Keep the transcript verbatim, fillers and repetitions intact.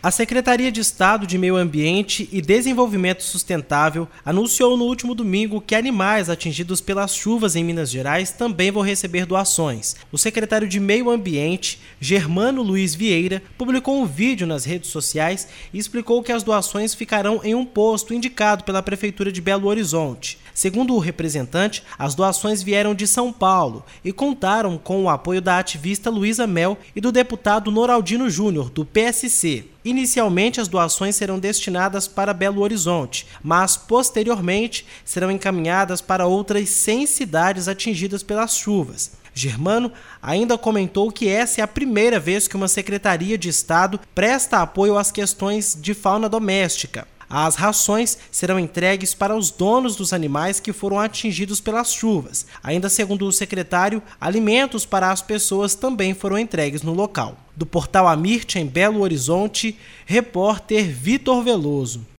A Secretaria de Estado de Meio Ambiente e Desenvolvimento Sustentável anunciou no último domingo que animais atingidos pelas chuvas em Minas Gerais também vão receber doações. O secretário de Meio Ambiente, Germano Luiz Vieira, publicou um vídeo nas redes sociais e explicou que as doações ficarão em um posto indicado pela Prefeitura de Belo Horizonte. Segundo o representante, as doações vieram de São Paulo e contaram com o apoio da ativista Luísa Mel e do deputado Noraldino Júnior, do P S C. Inicialmente, as doações serão destinadas para Belo Horizonte, mas, posteriormente, serão encaminhadas para outras cem cidades atingidas pelas chuvas. Germano ainda comentou que essa é a primeira vez que uma Secretaria de Estado presta apoio às questões de fauna doméstica. As rações serão entregues para os donos dos animais que foram atingidos pelas chuvas. Ainda segundo o secretário, alimentos para as pessoas também foram entregues no local. Do portal Amirte, em Belo Horizonte, repórter Vitor Veloso.